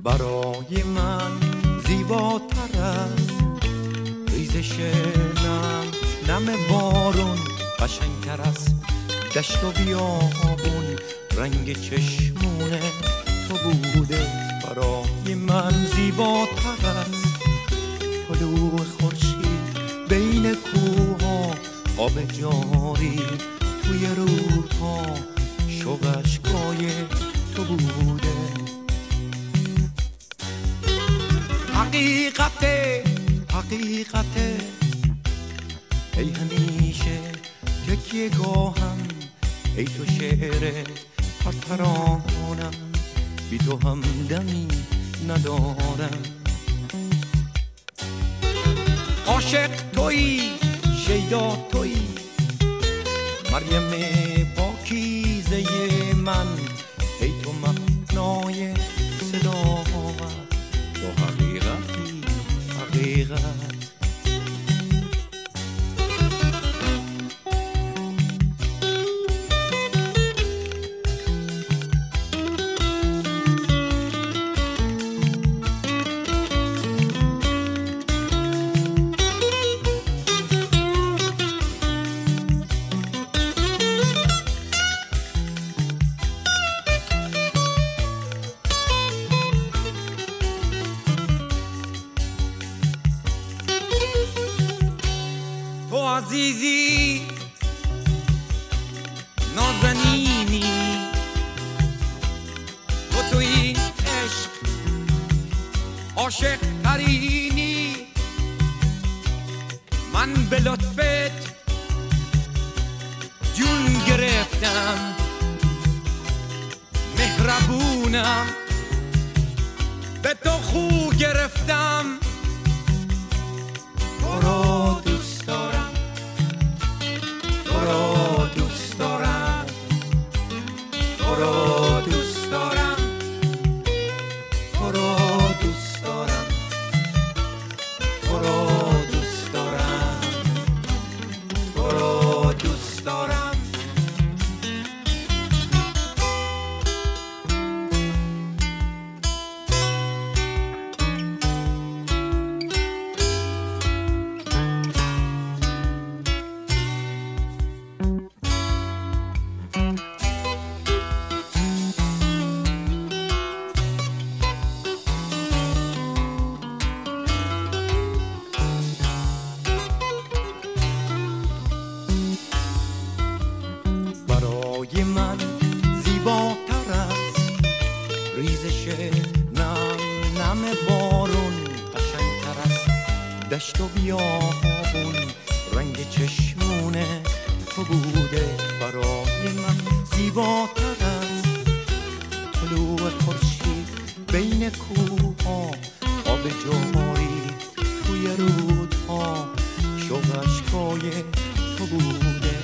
برای من زیباتر است ریزش نم بارون، قشنگتر است دشت و بیابون، رنگ چشمونه تو بوده برای من زیباتر است طلوع خورشید بین کوها، آب جاری توی رودها، شوق اشکای تو بوده. حقیقته ای همیشه تکیه گاهم، ای تو شعر هر ترانم، بی تو همدمی ندارم. عاشق تویی، شیدا تویی، مریم پاکیزه من، ای تو معنای صدا تو حقیقتی حقیقت. تو عزیزی نازنینی، تو توی عشق عاشق ترینی، من به لطفت جون گرفتم، مهربونم به تو خو گرفتم. تو را دوست دارم، تو را دوست دارم، تو را دوست دارم، تو را دوست دارم، تو را دوست دارم، تو را دوست دارم. برای من زیباتر است ریزش نم بارون، قشنگتر است دشت و بیابون، رنگ چشمونه تو بوده برای من زیباتر است طلوع خورشید بین کوها، آب جاری توی رودها، شوق اشکای تو بوده.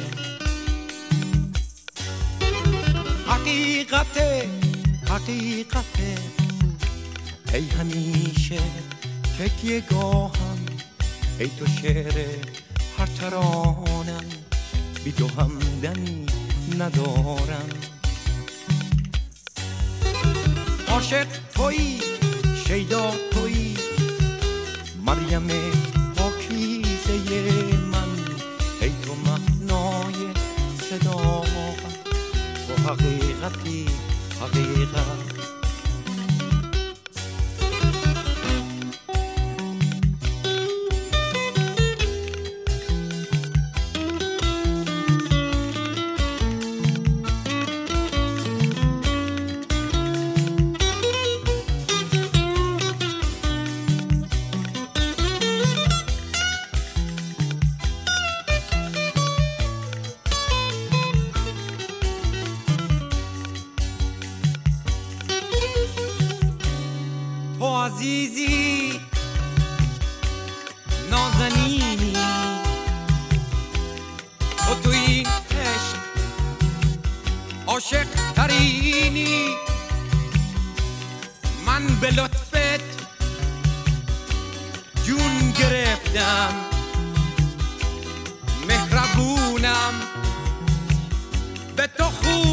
حقیقته ای همیشه تکیه گاهم، ای تو شعر هر ترانم، بی تو همدمی ندارم. عاشق تویی، شیدا تویی، مریم پاکیزه من، ای تو معنای صدا تو حقیقتی حقیقت. تو عزیزی نازنینی، تو توی عشق عاشق ترینی، من به لطفت جون گرفتم، مهربونم به تو خوب